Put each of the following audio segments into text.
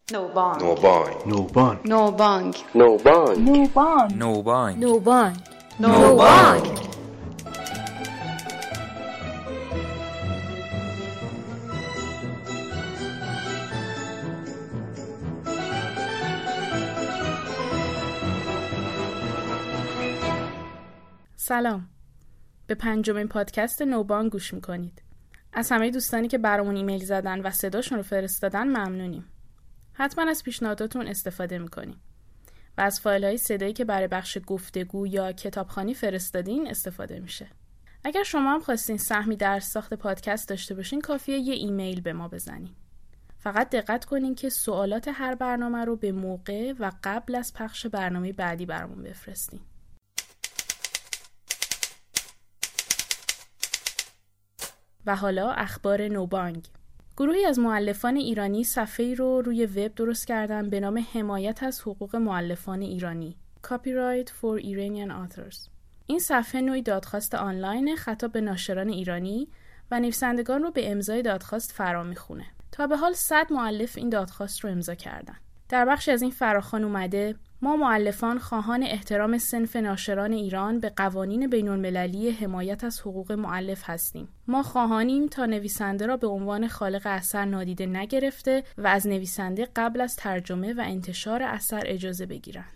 نوبانگ. نوبانگ. نوبانگ. نوبانگ. نوبانگ. نوبانگ. نوبانگ. نوبانگ. نوبانگ. سلام. به پنجمین پادکست نوبانگ گوش میکنید. از همه دوستانی که برامون ایمیل زدن و صداشون رو فرستادن ممنونیم. حتما از پیشنهاداتون استفاده میکنیم و از فایل‌های صدایی که برای بخش گفتگو یا کتابخوانی فرستادین استفاده میشه. اگر شما هم خواستین سهمی در ساخت پادکست داشته باشین کافیه یه ایمیل به ما بزنین. فقط دقت کنین که سوالات هر برنامه رو به موقع و قبل از پخش برنامه بعدی برامون بفرستین. و حالا اخبار نوبانگ. گروهی از مؤلفان ایرانی صفحه‌ای رو روی وب درست کردن به نام حمایت از حقوق مؤلفان ایرانی Copyright for Iranian Authors. این صفحه نوعی دادخواست آنلاین خطاب به ناشران ایرانی و نویسندگان رو به امضای دادخواست فرا میخونه. تا به حال 100 مؤلف این دادخواست رو امضا کردن. در بخشی از این فراخوان اومده: ما مؤلفان خواهان احترام صنف ناشران ایران به قوانین بین‌المللی حمایت از حقوق مؤلف هستیم. ما خواهانیم تا نویسنده را به عنوان خالق اثر نادیده نگرفته و از نویسنده قبل از ترجمه و انتشار اثر اجازه بگیرند.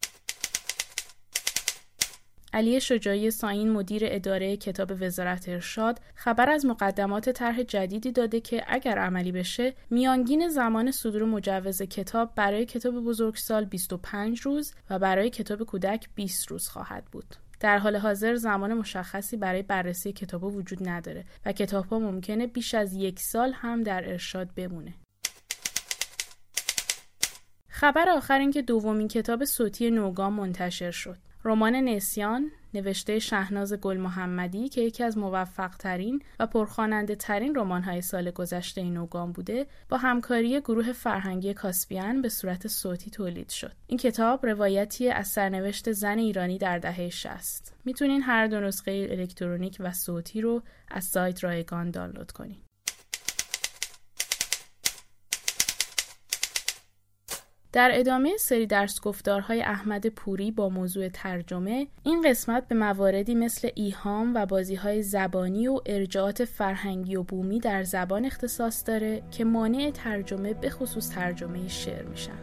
علی شجاعی ساین، مدیر اداره کتاب وزارت ارشاد، خبر از مقدمات طرح جدیدی داده که اگر عملی بشه میانگین زمان صدور مجوز کتاب برای کتاب بزرگسال 25 روز و برای کتاب کودک 20 روز خواهد بود. در حال حاضر زمان مشخصی برای بررسی کتاب‌ها وجود نداره و کتاب‌ها ممکنه بیش از 1 سال هم در ارشاد بمونه. خبر آخر این که دومین کتاب صوتی نوگام منتشر شد. رمان نسیان نوشته شهناز گل محمدی که یکی از موفق‌ترین و پرخواننده ترین رمان‌های سال گذشته نوگام بوده، با همکاری گروه فرهنگی کاسپیان به صورت صوتی تولید شد. این کتاب روایتی از سرنوشت زن ایرانی در دهه 60. میتونین هر دو نسخه الکترونیک و صوتی رو از سایت رایگان دانلود کنین. در ادامه سری درس گفتارهای احمد پوری با موضوع ترجمه، این قسمت به مواردی مثل ایهام و بازیهای زبانی و ارجاعات فرهنگی و بومی در زبان اختصاص داره که مانع ترجمه به خصوص ترجمه شعر میشن.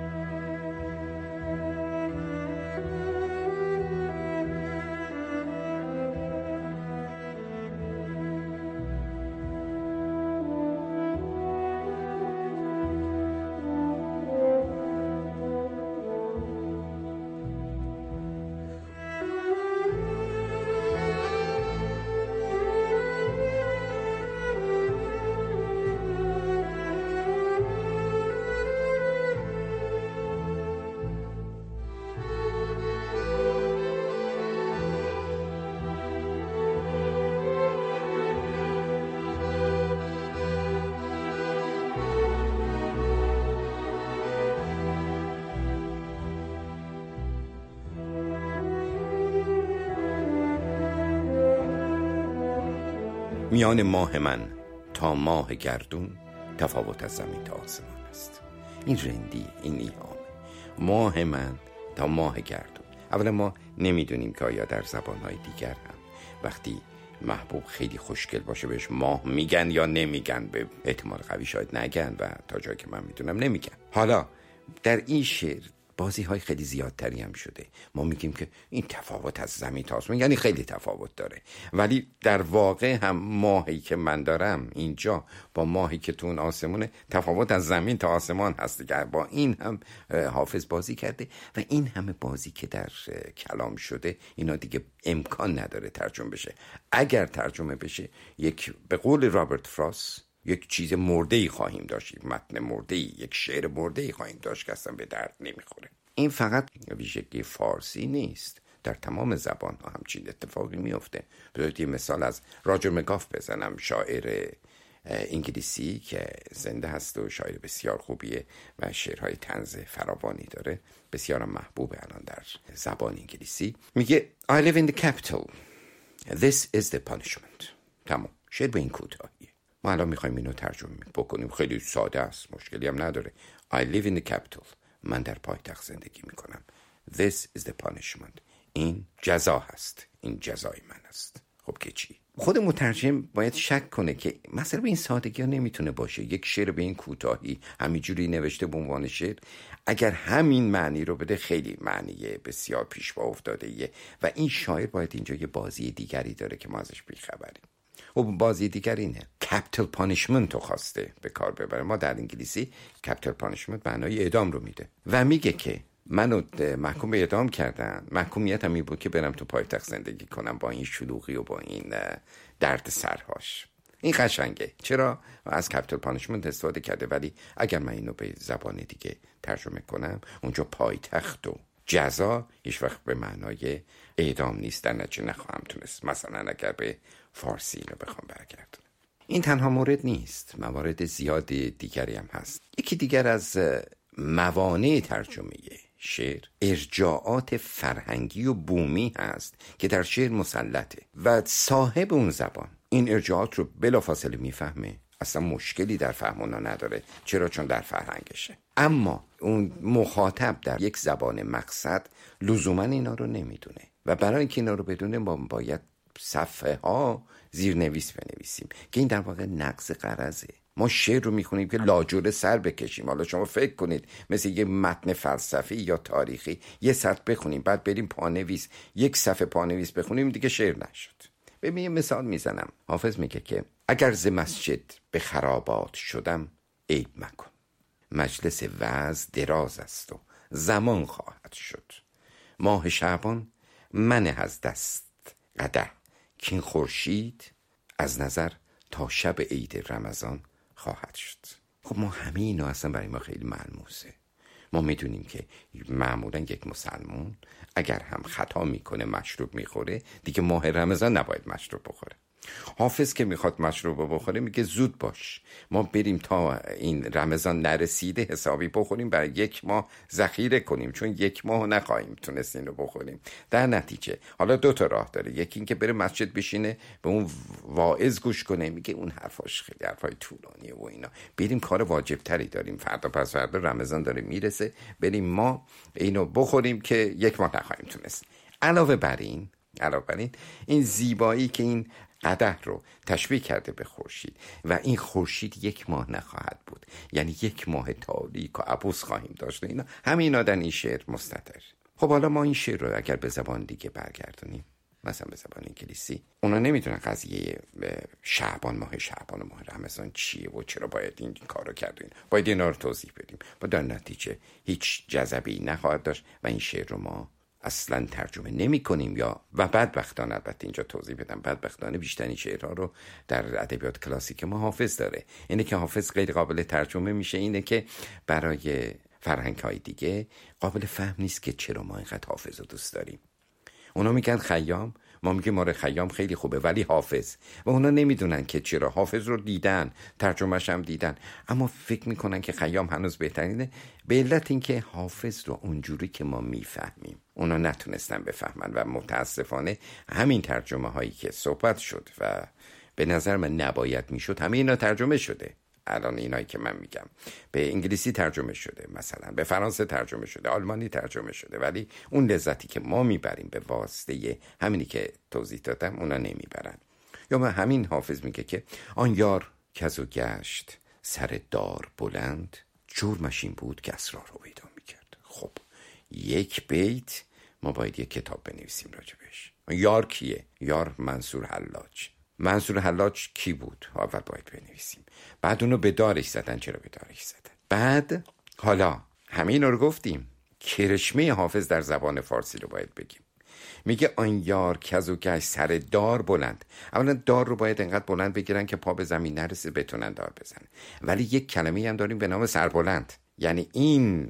میان ماه من تا ماه گردون تفاوت از زمین تا آسمان است. این رندی، این ایهام. ماه من تا ماه گردون. اولا ما نمیدونیم که آیا در زبانهای دیگر هم وقتی محبوب خیلی خوشگل باشه بهش ماه میگن یا نمیگن. به احتمال قوی شاید نگن و تا جایی که من میدونم نمیگن. حالا در این شعر بازی های خیلی زیادتری هم شده. ما میگیم که این تفاوت از زمین تا آسمان، یعنی خیلی تفاوت داره، ولی در واقع هم ماهی که من دارم اینجا با ماهی که تو اون آسمونه تفاوت از زمین تا آسمان هست دیگه. با این هم حافظ بازی کرده و این همه بازی که در کلام شده اینا دیگه امکان نداره ترجمه بشه. اگر ترجمه بشه یک، به قول رابرت فراست، یک چیز مرده‌ای خواهیم داشت، یک متن مرده‌ای، یک شعر مرده‌ای خواهیم داشت که اصلا به درد نمیخوره. این فقط ویژگی فارسی نیست، در تمام زبان‌ها همچین اتفاقی میفته. بذارید یه مثال از راجر مگاف بزنم، شاعر انگلیسی که زنده هست و شاعر بسیار خوبیه و شعرهای طنز فراوانی داره، بسیار محبوبه الان در زبان انگلیسی. میگه I live in the capital. This is the punishment. تمام. شعر به این کوتاهیه. ما الان میخوایم اینو ترجمه بکنیم، خیلی ساده است، مشکلی هم نداره. I live in the capital. من در پایتخت زندگی میکنم. This is the punishment. این جزا هست، این جزای من است. خب که چی؟ خود مترجم باید شک کنه که مثلا به این سادگی ها نمیتونه باشه. یک شعر به این کوتاهی همینجوری نوشته به عنوان شعر، اگر همین معنی رو بده خیلی معنی بسیار پیش پا افتاده‌ایه و این شاعر باید اینجا یه بازی دیگری داره که ما ازش بی‌خبریم. و بازی دیگر اینه، capital punishment رو خواسته به کار ببره. ما در انگلیسی capital punishment معنای اعدام رو میده و میگه که منو محکوم به اعدام کردن، محکومیت هم این بود که برم تو پایتخت زندگی کنم با این شلوغی و با این درد سرهاش. این قشنگه، چرا از capital punishment استفاده کرده، ولی اگر من اینو به زبان دیگه ترجمه کنم، اونجا پایتخت و جزا هیچ وقت به معنای اعدام نیست، در نتیجه نخواهم تونست مثلا اگر به فارسی اینو بخوام برگردونم. این تنها مورد نیست، موارد زیاد دیگری هم هست. یکی دیگر از موانع ترجمه شعر ارجاعات فرهنگی و بومی هست که در شعر مسلطه و صاحب اون زبان این ارجاعات رو بلافاصله میفهمه، اصلا مشکلی در فهم اونا نداره، چرا؟ چون در فرهنگشه. اما اون مخاطب در یک زبان مقصد لزوما اینا رو نمیدونه و برای اینکه اینا رو بدونه ما باید صفحه ها زیرنویس بنویسیم که این در واقع نقض غرضه. ما شعر رو میخونیم که لاجوره سر بکشیم. حالا شما فکر کنید مثل یه متن فلسفی یا تاریخی یه سطر بخونیم بعد بریم پانویس یک صفحه پانویس بخونیم دیگه شعر نشد. ببین یه مثال میزنم. حافظ میگه که اگر ز مسجد به خرابات شدم عیب مکن، مجلس وعظ دراز است و زمان خواهد شد. ماه شعبان منه از دست قدح، کین خورشید از نظر تا شب عید رمضان خواهد شد. خب ما همه اینا اصلا برای ما خیلی ملموسه. ما میدونیم که معمولا یک مسلمان اگر هم خطا میکنه مشروب میخوره، دیگه ماه رمضان نباید مشروب بخوره. حافظ که میخواد مشروب بخوره میگه زود باش، ما بریم تا این رمضان نرسیده حسابی بخوریم، برای یک ماه ذخیره کنیم، چون یک ماه نخواهیم تونست اینو بخوریم. در نتیجه حالا دو تا راه داره، یکی این که بره مسجد بشینه به اون واعظ گوش کنه، میگه اون حرفاش خیلی حرفای طولانیه و اینا، بریم کار واجب تری داریم، فردا پس فردا رمضان داره میرسه، بریم ما اینو بخوریم که یک ماه نخواهیم تونست. علاوه بر این زیبایی که این قدح رو تشبیه کرده به خورشید و این خورشید یک ماه نخواهد بود، یعنی یک ماه تاریک و عبوس خواهیم داشت. اینا همینا در این شعر مستتر. خب حالا ما این شعر رو اگر به زبان دیگه برگردونیم، مثلا به زبان انگلیسی، اونا نمیدونن قضیه شعبان، ماه شعبان و ماه رمضان چیه و چرا باید این کارو کرد، باید اینا رو توضیح بدیم و در نتیجه هیچ جذبی نخواهد داشت و این شعر رو ما اصلا ترجمه نمی کنیم. یا و بدبختانه، البته اینجا توضیح بدم، بدبختانه بیشترین شعرها رو در ادبیات کلاسیک ما حافظ داره. اینه که حافظ غیر قابل ترجمه میشه، اینه که برای فرهنگ‌های دیگه قابل فهم نیست که چرا ما اینقدر حافظ رو دوست داریم. اونا میگن خیام، ما میگیم آره خیام خیلی خوبه، ولی حافظ، و اونا نمیدونن که چرا. حافظ رو دیدن، ترجمه‌ش هم دیدن، اما فکر میکنن که خیام هنوز بهترینه، به علت اینکه حافظ رو اونجوری که ما میفهمیم اونا نتونستن بفهمن و متاسفانه همین ترجمه هایی که صحبت شد و به نظر من نباید میشد، همه اینا ترجمه شده. الان اینایی که من میگم به انگلیسی ترجمه شده، مثلا به فرانسه ترجمه شده، آلمانی ترجمه شده، ولی اون لذتی که ما میبریم به واسطه همینی که توضیح دادم اونا نمیبرن. یا من همین حافظ میگه که آن یار کزو گشت سر دار بلند، جرمش این بود که اسرار رو پیدا میکرد. خب یک بیت ما باید یک کتاب بنویسیم راجبش. یار کیه؟ یار منصور حلاج. منصور حلاج کی بود؟ اول باید بنویسیم. بعد اونو به دارش زدن. چرا به دارش زدن؟ بعد حالا همین رو گفتیم، کرشمه حافظ در زبان فارسی رو باید بگیم. میگه آن یار کزو گشت سر دار بلند. اولا دار رو باید انقدر بلند بگیرن که پا به زمین نرسه بتونن دار بزنن. ولی یک کلمه هم داریم به نام سربلند، یعنی این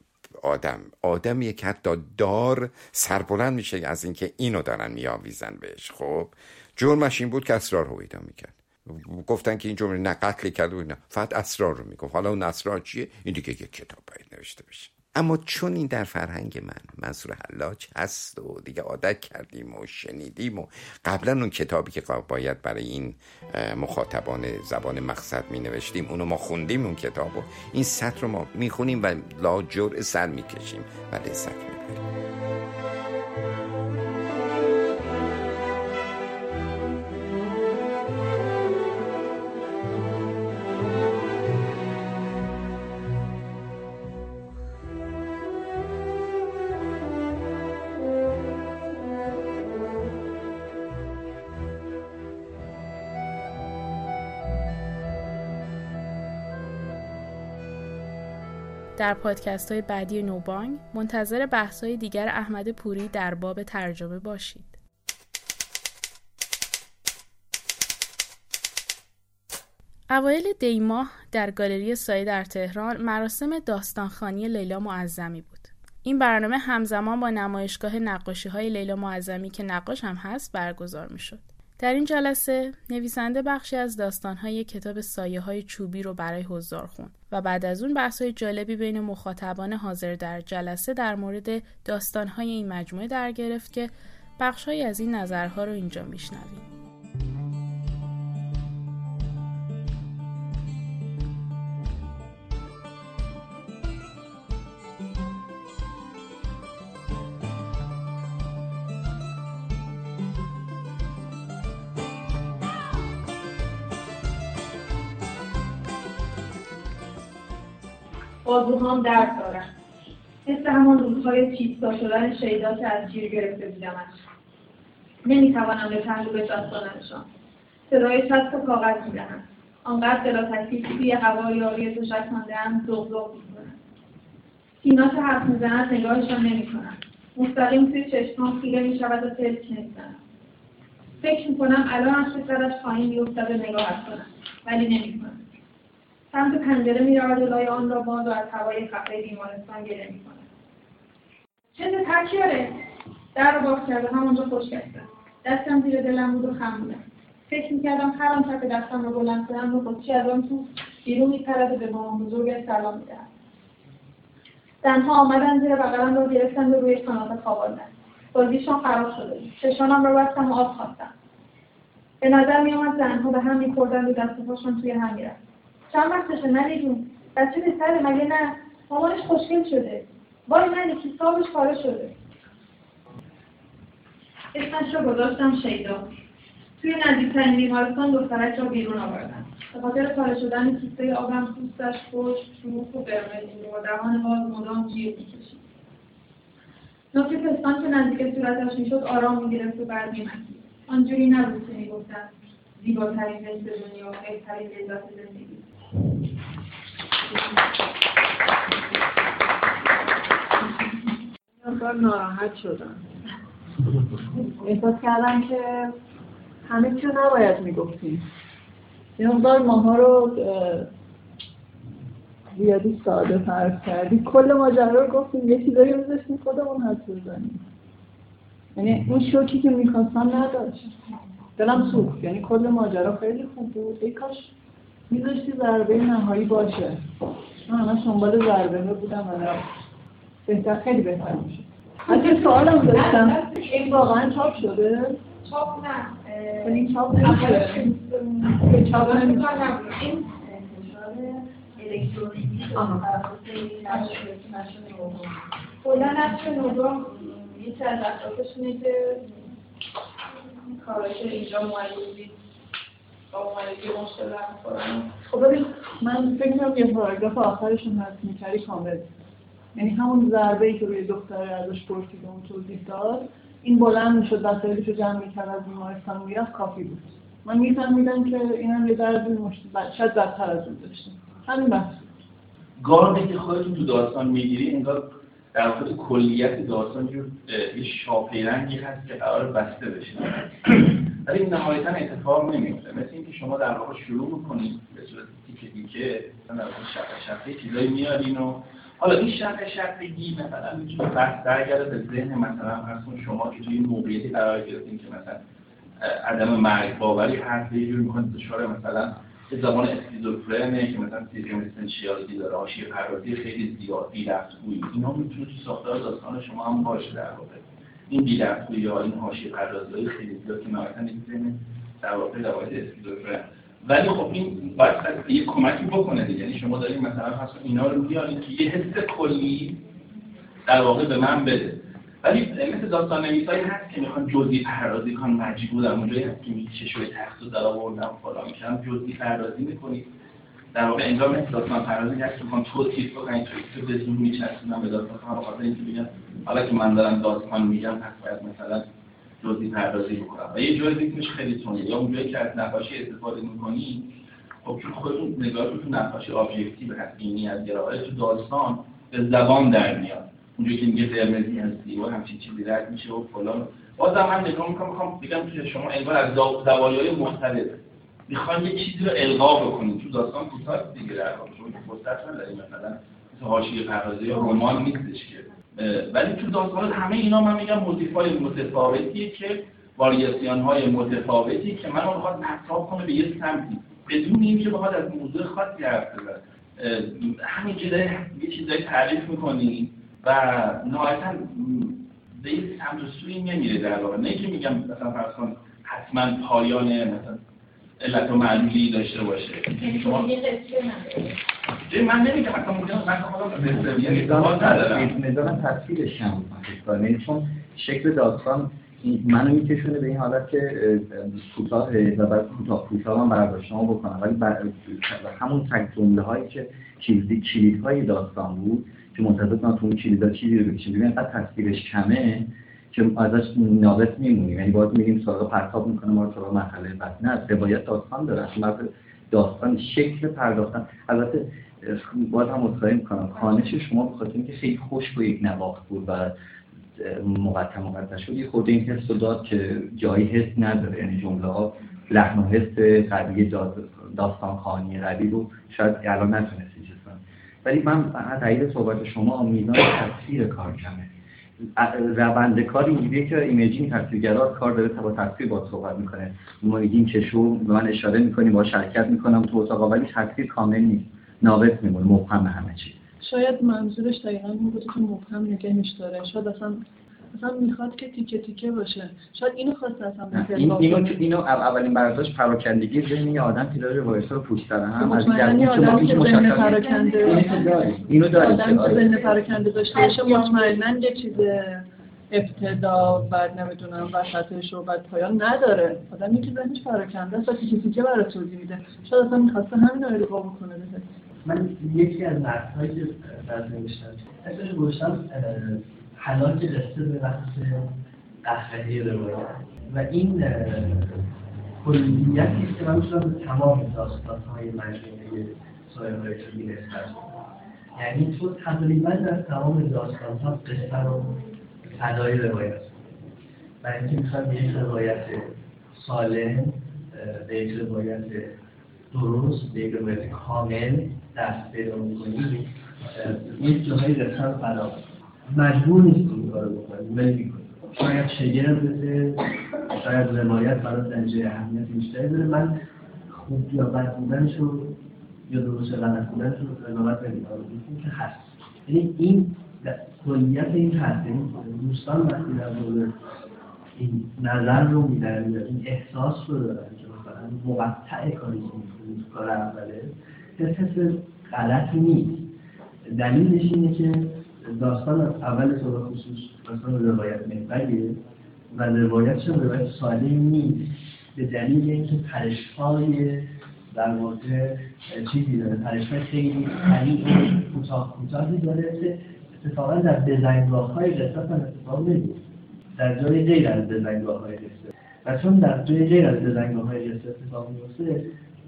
آدمیه که حتی دار سربلند میشه از اینکه اینو دارن میآویزن بهش. خب جرمش این بود که اسرار رو پیدا میکرد. گفتن که این جرم نه قتل کرد و اینا، فقط اسرار رو میگفت. حالا اون اسرار چیه؟ این دیگه یک کتاب باید نوشته بشه. اما چون این در فرهنگ من منصور حلاج هست و دیگه عادت کردیم و شنیدیم و قبلا اون کتابی که باید برای این مخاطبان زبان مقصد می نوشتیم اونو ما خوندیم، اون کتاب و این سطر رو ما می خونیم و لا جرعه سر می کشیم و لذت می بریم. در پادکست های بعدی نوبانگ منتظر بحث های دیگر احمد پوری در باب ترجمه باشید. اوایل دی ماه در گالری سایه در تهران مراسم داستانخوانی لیلا معظمی بود. این برنامه همزمان با نمایشگاه نقاشی‌های لیلا معظمی که نقاش هم هست برگزار می‌شد. در این جلسه نویسنده بخشی از داستان‌های کتاب سایه‌های چوبی رو برای حضار خوند و بعد از اون بحث‌های جالبی بین مخاطبان حاضر در جلسه در مورد داستان‌های این مجموعه در گرفت که بخش‌هایی از این نظرها رو اینجا میشنویم. بازوهام درد دارن. مثل همان روزهای چیستا شدن شیدا که از گیر گرفته بودمش. نمیتوانم به پهلو بچسبانمشان. صدای چسب و کاغذ میدهند. آنقدر بلاتکلیف توی هوا یاری تشک مانده‌ام زغزغ میکنند. سینا که حرف میزند نگاهشان نمیکنند. مستقیم توی چشمام خیره میشود و پلک نمیزنم. فکر میکنم الان از سرش پایین میافتد و نگاهش کنم، ولی نمیکنم. سمت پنجره می‌رود و لای آن را باز و از هوای خفه بیمارستان گله می‌کند. چه تکیاره؟ در رو باز کرد و همونجا خشک هستم. دستم زیر دلم بود و خم بودم. فکر می‌کردم هر آن کف دستم را بلند کنم و خودچی از آن تو بیرون می‌پرد و به مامان بزرگ سلام می‌دهد. زنها آمدن زیر بغلم را گرفتند و روی کاناپه خواباندند. بازیشان خراب شده بود. چشمانم را بستم و آب خواستم. به نظر می‌آمد زنها به هم می‌خوردند و دست و پاشان توی هم می‌رفت. چند وقتشه نلی جون؟ بچه بهتره مگه نه؟ مامانش خوشگل شده. وای نلی کیسابش پاره شده. اسمش رو گذاشتم شیدا. توی نزدیکترین بیمارستان دخترک را بیرون آوردن. به خاطر پاره شدن کیسه آبم پوستش خشک، شروخ و قرمز بود و دهان باز مدام جیغ می‌کشید. نوک پستان که نزدیک صورتش میشد آرام می‌گرفت و بعد می‌مکید. آنجوری نبود که می‌گفتن زیباترین حس دنیا و بهترین لذت زندگی. مقدار ناراحت شدم. احساس کردم که همه چیو نباید میگفتیم. یه مقدار ماها رو زیادی ساده فرض کردیم. کل ماجرا رو گفتیم، یه چیزایی رو میذاشتیم خودمون حد بزنیم. یعنی اون شوکی که میخواستم نداشت. دلم سوخت. یعنی کل ماجرا خیلی خوب بود. ای کاش میذاشتی ضربه نهایی باشه. من همش دنبال ضربه بودم و بهتر، خیلی بهتر میشه. حتی سوالم داشتم این واقعا چاپ شده؟ چاپ نه. این چاپ نمیشه. چاپ نمیشه. این الکترونیکی کلا نشر نوبانگ یکی از اهدافش اینه که کارایی که اینجا معلومی با معلومی مشکل برمیخورن. خب ببین من فکر می‌کنم یه پاراگراف آخرشون هست می‌کردی کامل. یعنی همون ضربه‌ای که روی دختر ازش پرسید و اون توضیح داد این بلند می‌شد وسایلشو جمع می‌کرد از بیمارستان میرفت کافی بود. من می‌فهمیدم که اینم یه درد شاید بدتر از اون داشته. همین بحث. گاهی که خودتون تو داستان میگیری انگار در واقع کلیت داستان یه شاپیرنگی هست که قرار بسته بشه. ولی نهایتاً اتفاق نمیفته. مثل اینکه شما در واقع شروع می‌کنید به صورت تیکه مثلا در واقع شقه چیزایی میارین و حالا این شقگی مثلا میتونه بحث برگرده به ذهن مثلا اصلا شما که توی این موقعیتی قرار گرفتین که مثلا عدم مرگ باوری هست، یه جوری می‌خواید دچار مثلا زبان اسکیزوفرنه که مثلا سیکونسنشیالیتی داره، حاشیه پردازی خیلی زیاد، بی‌ربط‌گویی، اینا میتونه تو ساختار داستان شما هم باشه در واقع. این بی‌ربط‌گویی ها، این حاشیه پردازی‌های خیلی زیاد که نهایتاً می‌تونه در واقع روایت اسکیزوفرن. ولی خب این باید یه کمکی بکنه دیگه. یعنی شما دارید مثلا فرض کن اینا رو بیارید که یه حس کلی در واقع به من بده. ولی مثل داستان‌نویسایی هست که میخوان جزئی پردازی کنن، مجبورن اونجایی هست که میگه چشوی تخت رو در آوردن فلان میکنن، جزئی پردازی میکنید. در واقع انگار مثل داستان پردازی هست که میخوان توصیف بکنن، توصیف بدون میچسبونن به داستان، به خاطر اینکه میگن حالا که من دارم داستان میگم پس باید مثلا جزئی پردازی بکنم. و یه جایی ریتمش خیلی تونه، یا اونجایی که از نقاشی استفاده میکنی، خب چون خودتون نگاهتون تو نقاشی ابجکتیو هست، اینی از گرایش تو داستان به زبان در میاد. اونجایی که میگه قرمزی هستی و همچین چیزی رد میشه و فلان. بازم من نگاه میکنم بگم که شما انگار از زوایای مختلف میخوان یه چیزی رو القا بکنید تو داستان کوتاه دیگه، در واقع شما که فرصت ندارید مثلا مثل حاشیه پردازی یا رمان نیستش که. ولی تو داستان همه اینا من میگم موتیفای متفاوتیه که واریاسیون‌های متفاوتی که منو میخواد مطرح کنه به یه سمتی بدون اینکه بخواد از موضوع خاصی حرف بزنه. همینجوری یه چیزایی تعریف می‌کنی و نهایتاً به یه سمت و سوی نمیره در واقع. نه که میگم مثلا فرض کن حتما پایان مثلا علت و معلولی داشته باشه. شما یه قصه نداره. من نمیگم مثلا ممکنه من خودم میذارم تصویرش هم کنم، چون شکل داستان منو میکشونه به این حالت که کوتاه و بعد کوتاه هم برداشتم بکنم، ولی همون تک جمله هایی که کلیدهای داستان بود که منتظر کنم تو اون کلیدها چیزی رو بکشیم، ببین اینقدر تصویرش کمه که ازش ناقص میمونیم. یعنی باید میریم سراغ پرتاب میکنه ما رو سراغ مرحله بعد. نه، روایت داستان داره، اصلا داستان شکل پرداختن. البته باید هم متخیل میکنم خانش شما به خاطر اینکه خیلی خوش و یک نواخت بود و مقطع شد یه خورده این حس رو داد که جایی حس نداره، یعنی جمله ها لحن و حس قوی داستان خوانی قوی رو شاید الان نتونستی چیز کنم. ولی من تایید صحبت شما میزان تصویر کار کمه. روند کار اینجوریه که ایمیجینگ تصویرگرا کار داره با تصویر باهات صحبت میکنه. ما میگیم چشو به من اشاره میکنی با شرکت میکنم تو اتاق، ولی تصویر کامل نیست، ناقص میمونه، مبهم همه چی. شاید منظورش دقیقاً این بوده که مبهم نگهش داره. شاید اصلا میخواد که تیکه تیکه باشه. شاید اینو خواسته اصلا اینو اولین برداشت پراکندگی ذهنی آدم که داره روایت‌ها رو پشت سر هم از این آدم که ذهن پراکنده اینو داره آدم که ذهن پراکنده داشته باشه مطمئناً یه چیز ابتدا بعد نمیدونم وسطش و بعد پایان نداره. آدمی که ذهنش پراکنده است تیکه تیکه برای توضیح میده. شاید اصلا میخواسته همین رو القا بکنه بده. من یکی از متن‌هایی که بعد نوشتم اسمش گذاشتم حلاج قصه به وقت قهقهه روایت و این کلیتی است که من می‌تونم به تمام داستان‌های مجموعه سایه‌های طبیعی نسبت کنم. یعنی تو تقریبا در تمام داستان‌ها قصه رو فدای روایت و اینکه می‌خوام به یک روایت سالم، به یک روایت درست، به یک روایت کامل دست پیدا می‌کنی. این جاهای قصه رو فدا مجبور نیست این کارو بکنی، ولی میکنی. شاید شگرد بده، شاید روایت برای درجه اهمیت بیشتری داره. من خوب یا بد بودنشو یا درست یا غلط بودنشو قضاوت نمی‌کنم، این که هست. یعنی این کلیت این هست. یعنی دوستان وقتی در مورد این نظر رو میدن یا این احساس رو دارن که مثلا مقطع کاری که میکنید کار اوله حس غلطی نیست. دلیلش اینه که داستان از اول طور خصوص داستان روایت محوریه و روایتش روایت ساده نیست به دلیل اینکه پرش‌های در واقع چیزی داره، پرش‌های خیلی سریع کوتاهی داره که اتفاقا در دیزاینگاه‌های قصه هم اتفاق نمیفته در جای غیر از دیزاینگاه‌های قصه. و چون در جای غیر از دیزاینگاه‌های قصه اتفاق میفته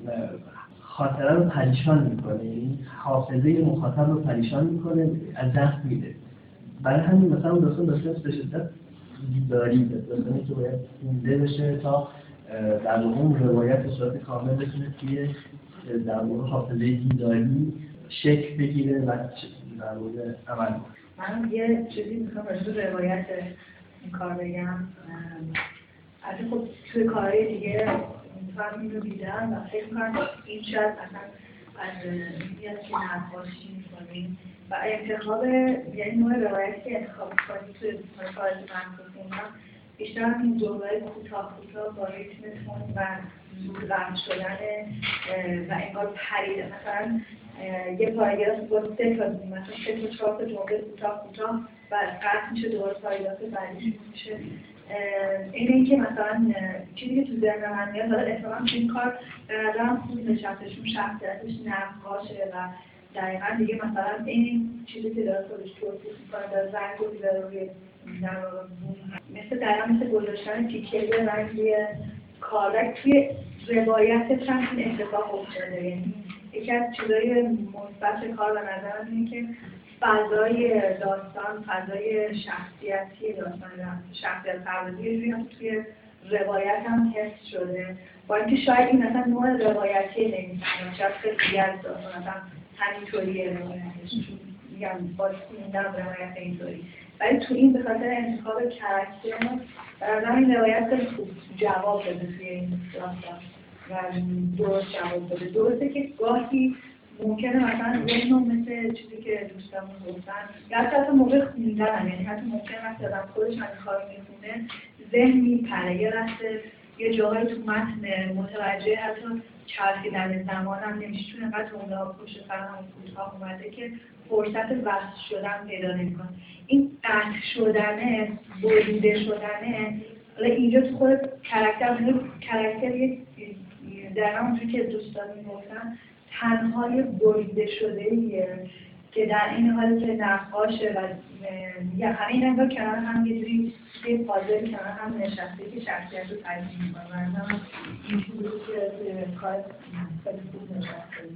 خاطره رو پریشان میکنه، یعنی حافظه مخاطب رو پریشان میکنه، از دست میده. برای همین مثلا داستان به شدت دیداری داستانی که باید خونده بشه تا در اون روایت به صورت کامل بتونه توی در واقع حافظه دیداری شکل بگیره و در واقع عمل کنه. من یه چیزی میخوام راجع به روایت این کار بگم. البته خب توی کارهای دیگه هم این رو دیدم و فکر کنم این شاید مثلا از میاد که نقاشی میکنیم و انتخاب یعنی نوع روایتی که انتخاب کنیم توی خارج مخصوص بیشتر این جمله کوتاه با ریتم تند و زود رفت شدن و انگار پریده. مثلا یه پاراگراف با 3 تا مثلا 3 تا 4 تا جمله کوتاه و قطع میشه دوباره پاراگراف بعدیش میشه. این که مثلا چیزی که تو ذهن من میاد داره احتمالاً این کار به نظرم خوب نشسته چون شخصیتش نقاشه و دقیقاً دیگه مثلا این چیزی که داره خودش توصیف میکنه داره رنگ رو میذاره روی مثل گذاشتن تیکه رنگ روی کارک توی روایت چند این اتفاق افتاده. یعنی یکی از چیزای مثبت کار به نظرم اینه که فضای داستان، فضای شخصیتی داستان، شخصیت پردازی توی روایت هم حس شده. با اینکه شاید این مثلا نوع روایتی نمی‌تونه، شاید خیلی از داستان مثلا همینطوریه روایتش، میگم باز خوندم روایت اینطوری. ولی تو این به خاطر انتخاب کاراکتر برای این روایت خیلی خوب جواب بده توی این داستان و درست جواب بده. درسته که گاهی ممکنه مثلا ذهنم مثل چیزی که دوستامون گفتن یا حتی موقع خوندن یعنی حتی ممکنه وقتی آدم خودش همین کار میخونه ذهن میپره یه لحظه یه جاهایی تو متن متوجه حتی چرخیدن زمان هم نمیشه چون انقدر جمله پشت سر هم کوتاه اومده که فرصت وصل شدن پیدا نمیکنه. این قطع شدنه، بریده شدنه حالا اینجا تو خود کاراکتر در همونجوری که دوستان میگفتن تنهای بریده شده‌ایه که در این حالی که نقاشه و یا همه این انگار کنار هم یه جوری یه پازل کنار هم نشسته که شخصیت رو تجزیه می‌کنه و هم این چیزی که کار خیلی خوب نشسته.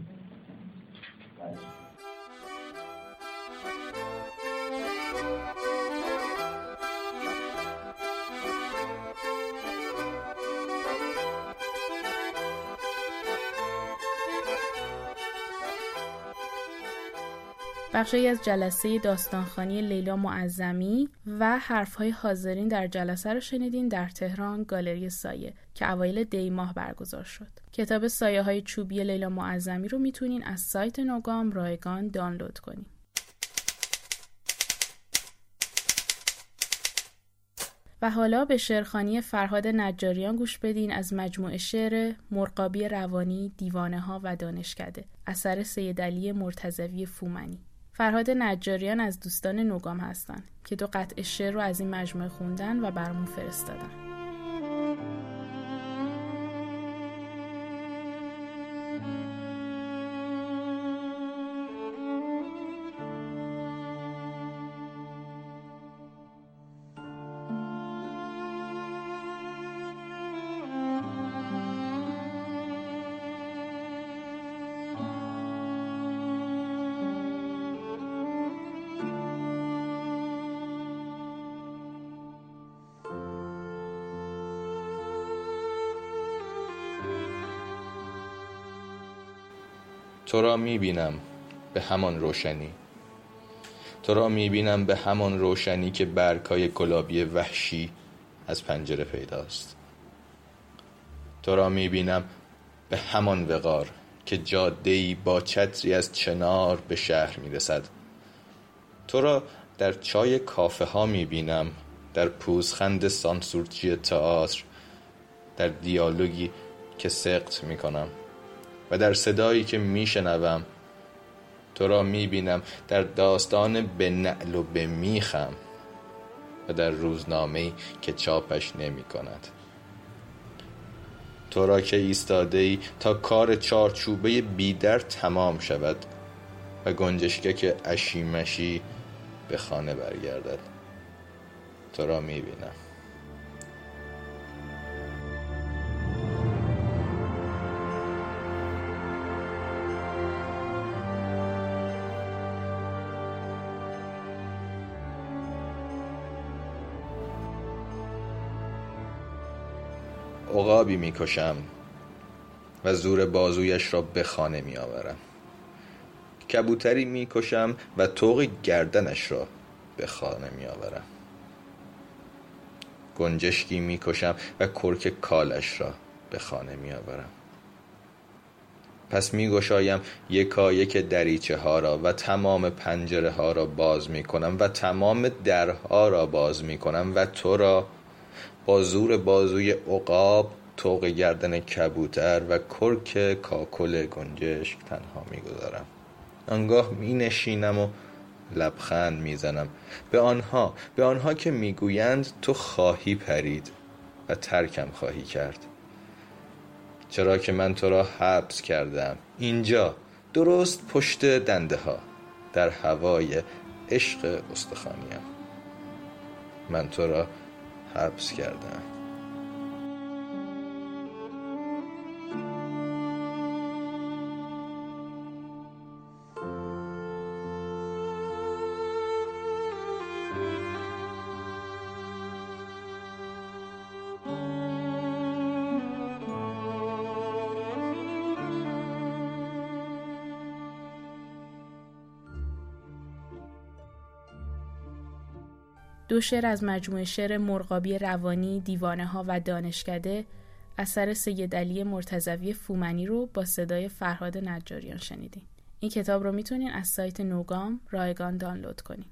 بخشی از جلسه داستانخوانی لیلا معظمی و حرفهای حاضرین در جلسه رو شنیدین در تهران گالری سایه که اوایل دی ماه برگزار شد. کتاب سایه‌های چوبی لیلا معظمی رو میتونین از سایت نوگام رایگان دانلود کنین. و حالا به شعرخوانی فرهاد نجاریان گوش بدین از مجموعه شعر مرغابی روانی، دیوانه‌ها و دانشکده اثر سیدعلی مرتضوی فومنی. فرهاد نجاریان از دوستان نوگام هستن که 2 قطعه شعر رو از این مجموعه خوندن و برامون فرستادن. تو را میبینم به همان روشنی، تو را میبینم به همان روشنی که برگ‌های گلابی وحشی از پنجره پیداست. تو را میبینم به همان وقار که جاده‌ای با چتری از چنار به شهر میرسد. تو را در چای کافه ها میبینم، در پوزخند سانسورچی تئاتر، در دیالوگی که سقط میکنم و در صدایی که میشنوم. تو را میبینم در داستان به نعل و به میخم و در روزنامه‌ای که چاپش نمی کند. تو را که ایستاده‌ای تا کار چارچوبه بیدر تمام شود و گنجشکک اشیمشی به خانه برگردد. تو را میبینم. عقابی میکشم و زور بازویش را به خانه میآورم. کبوتری میکشم و طوق گردنش را به خانه میآورم. گنجشکی میکشم و کرک کالش را به خانه می آورم. پس می گشایم یکایک دریچه ها را و تمام پنجره ها را باز می کنم و تمام درها را باز می کنم و تو را با زور بازوی عقاب، طوق گردن کبوتر و کرک کاکل گنجشک تنها می گذارم. آنگاه می نشینم و لبخند می زنم به آنها که می گویند تو خواهی پرید و ترکم خواهی کرد، چرا که من تو را حبس کردم اینجا، درست پشت دنده ها، در هوای عشق استخوانیم. من تو را حبس کردم. دو شعر از مجموعه شعر مرغابی روانی، دیوانه ها و دانشکده اثر سید علی مرتضوی فومنی رو با صدای فرهاد نجاریان شنیدین. این کتاب رو میتونین از سایت نوگام رایگان دانلود کنین.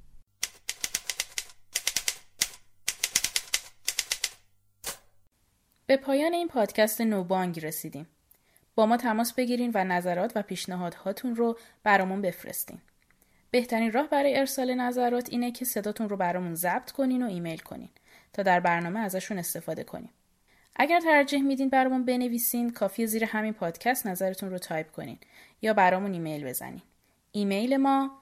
به پایان این پادکست نوبانگ رسیدیم. با ما تماس بگیرین و نظرات و پیشنهادهاتون رو برامون بفرستین. بهترین راه برای ارسال نظرات اینه که صداتون رو برامون ضبط کنین و ایمیل کنین تا در برنامه ازشون استفاده کنیم. اگر ترجیح میدین برامون بنویسین، کافیه زیر همین پادکست نظرتون رو تایپ کنین یا برامون ایمیل بزنین. ایمیل ما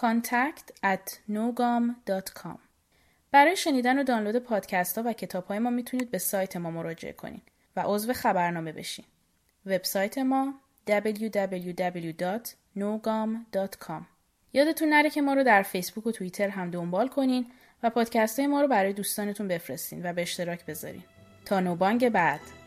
contact@nogam.com. برای شنیدن و دانلود پادکست ها و کتاب های ما میتونید به سایت ما مراجعه کنین و عضو خبرنامه بشین. وبسایت ما www.nogam.com. یادتون نره که ما رو در فیسبوک و توییتر هم دنبال کنین و پادکست های ما رو برای دوستانتون بفرستین و به اشتراک بذارین. تا نوبانگ بعد.